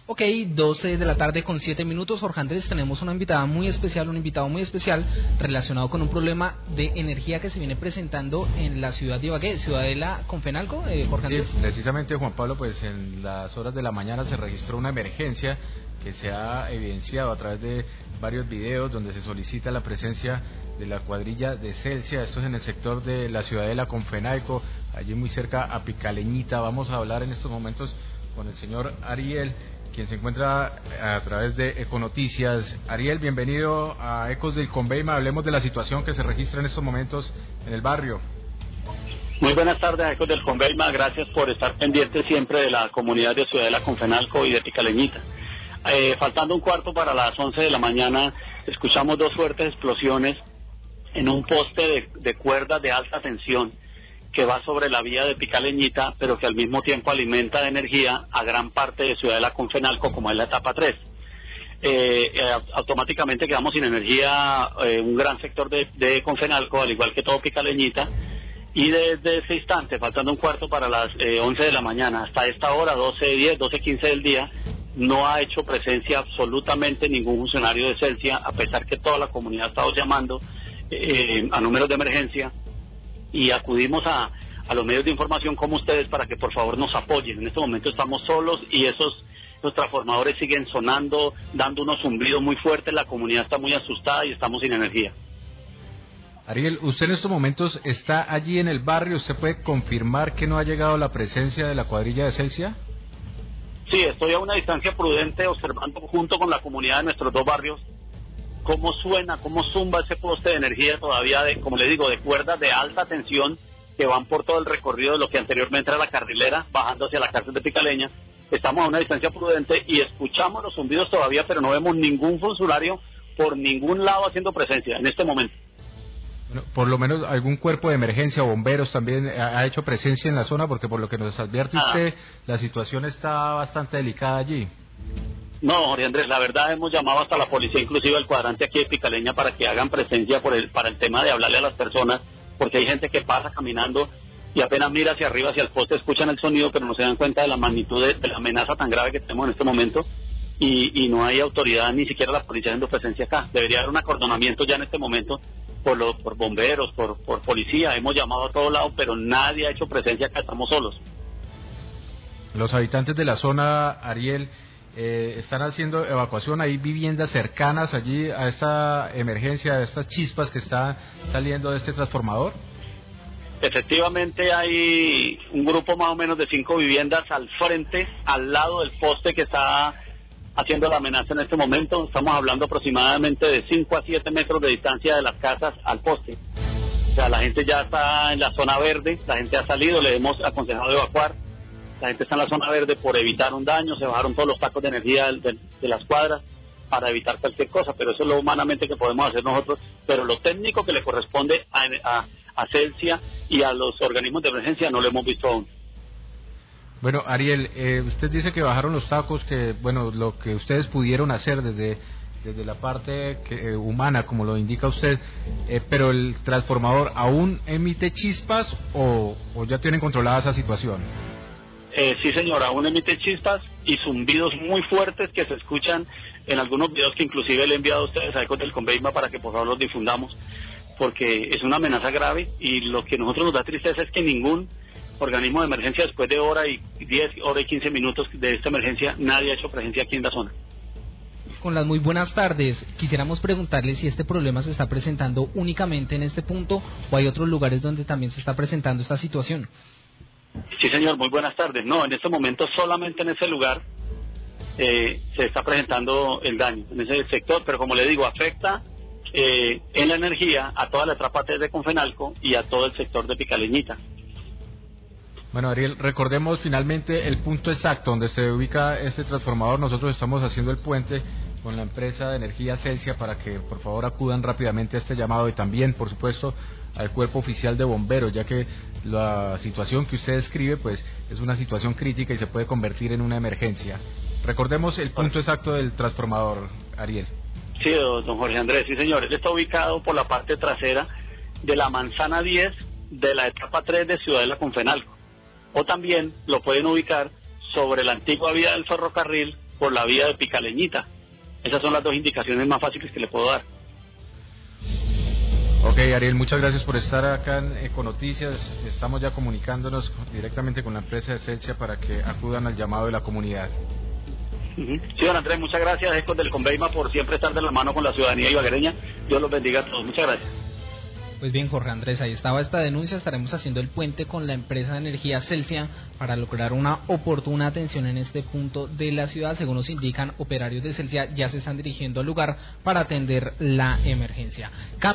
Ok, 12 de la tarde con 7 minutos. Jorge Andrés, tenemos una invitada muy especial, un invitado muy especial relacionado con un problema de energía que se viene presentando en la ciudad de Ibagué, Ciudadela con Fenalco, Jorge Andrés. Sí, precisamente, Juan Pablo, pues en las horas de la mañana se registró una emergencia que se ha evidenciado a través de varios videos donde se solicita la presencia de la cuadrilla de Celsia. Esto es en el sector de la Ciudadela con Fenalco, allí muy cerca a Picaleñita. Vamos a hablar en estos momentos con el señor Ariel, quien se encuentra a través de Econoticias. Ariel, bienvenido a Ecos del Conveima. Hablemos de la situación que se registra en estos momentos en el barrio. Muy buenas tardes, Ecos del Conveima. Gracias por estar pendiente siempre de la comunidad de Ciudadela con Fenalco y de Picaleñita. Faltando un cuarto para las 11 de la mañana, escuchamos dos fuertes explosiones en un poste de cuerdas de alta tensión que va sobre la vía de Picaleñita, pero que al mismo tiempo alimenta de energía a gran parte de Ciudadela con Fenalco, como es la etapa 3. Automáticamente quedamos sin energía un gran sector de Confenalco, al igual que todo Picaleñita, y desde ese instante, faltando un cuarto para las 11 de la mañana, hasta esta hora, 12:10, 12:15 del día, no ha hecho presencia absolutamente ningún funcionario de Celsia, a pesar que toda la comunidad ha estado llamando a números de emergencia, y acudimos a los medios de información como ustedes para que por favor nos apoyen. En este momento estamos solos y los transformadores siguen sonando, dando unos zumbidos muy fuertes, la comunidad está muy asustada y estamos sin energía. Ariel, usted en estos momentos está allí en el barrio. ¿Usted puede confirmar que no ha llegado la presencia de la cuadrilla de Celsia? Sí, estoy a una distancia prudente observando junto con la comunidad de nuestros dos barrios cómo suena, cómo zumba ese poste de energía todavía, como le digo, de cuerdas de alta tensión que van por todo el recorrido de lo que anteriormente era la carrilera, bajando hacia la cárcel de Picaleña. Estamos a una distancia prudente y escuchamos los zumbidos todavía, pero no vemos ningún funcionario por ningún lado haciendo presencia en este momento. Bueno, por lo menos algún cuerpo de emergencia o bomberos también ha hecho presencia en la zona, porque por lo que nos advierte usted, la situación está bastante delicada allí. No, Jorge Andrés, la verdad hemos llamado hasta la policía, inclusive al cuadrante aquí de Picaleña, para que hagan presencia para el tema de hablarle a las personas, porque hay gente que pasa caminando y apenas mira hacia arriba, hacia el poste, escuchan el sonido, pero no se dan cuenta de la magnitud de la amenaza tan grave que tenemos en este momento, y no hay autoridad, ni siquiera la policía haciendo presencia acá. Debería haber un acordonamiento ya en este momento por bomberos, por policía. Hemos llamado a todos lados, pero nadie ha hecho presencia acá, estamos solos. Los habitantes de la zona, Ariel, están haciendo evacuación. ¿Hay viviendas cercanas allí a esta emergencia, a estas chispas que están saliendo de este transformador? Efectivamente hay un grupo más o menos de 5 viviendas al frente, al lado del poste que está haciendo la amenaza en este momento. Estamos hablando aproximadamente de 5 a 7 metros de distancia de las casas al poste. O sea, la gente ya está en la zona verde, la gente ha salido, le hemos aconsejado evacuar. La gente está en la zona verde por evitar un daño, se bajaron todos los tacos de energía de las cuadras para evitar cualquier cosa, pero eso es lo humanamente que podemos hacer nosotros. Pero lo técnico que le corresponde a Celsia y a los organismos de emergencia no lo hemos visto aún. Bueno, Ariel, usted dice que bajaron los tacos, que bueno, lo que ustedes pudieron hacer desde la parte humana, como lo indica usted, pero el transformador ¿aún emite chispas o ya tienen controlada esa situación? Sí, señor, aún emite chispas y zumbidos muy fuertes que se escuchan en algunos videos que inclusive le he enviado a ustedes a Ecos del Conveima para que por favor los difundamos, porque es una amenaza grave y lo que a nosotros nos da tristeza es que ningún organismo de emergencia, después de hora y 10, hora y 15 minutos de esta emergencia, nadie ha hecho presencia aquí en la zona. Con las muy buenas tardes, quisiéramos preguntarle si este problema se está presentando únicamente en este punto o hay otros lugares donde también se está presentando esta situación. Sí, señor, muy buenas tardes. No, en este momento solamente en ese lugar se está presentando el daño, en ese sector, pero como le digo, afecta en la energía a toda la etapa 3 de Confenalco y a todo el sector de Picaleñita. Bueno, Ariel, recordemos finalmente el punto exacto donde se ubica este transformador. Nosotros estamos haciendo el puente con la empresa de energía Celsia para que por favor acudan rápidamente a este llamado y también, por supuesto, al cuerpo oficial de bomberos, ya que la situación que usted describe pues es una situación crítica y se puede convertir en una emergencia. Recordemos el punto exacto del transformador, Ariel. Sí, don Jorge Andrés, sí señor, él está ubicado por la parte trasera de la manzana 10 de la etapa 3 de Ciudadela con Fenalco, o también lo pueden ubicar sobre la antigua vía del ferrocarril por la vía de Picaleñita. Esas son las dos indicaciones más fáciles que le puedo dar. Ok, Ariel, muchas gracias por estar acá en Econoticias. Estamos ya comunicándonos directamente con la empresa de Celsia para que acudan al llamado de la comunidad. Sí, don Andrés, muchas gracias, Ecos del Conveima, por siempre estar de la mano con la ciudadanía ibaguereña. Dios los bendiga a todos. Muchas gracias. Pues bien, Jorge Andrés, ahí estaba esta denuncia. Estaremos haciendo el puente con la empresa de energía Celsia para lograr una oportuna atención en este punto de la ciudad. Según nos indican, operarios de Celsia ya se están dirigiendo al lugar para atender la emergencia.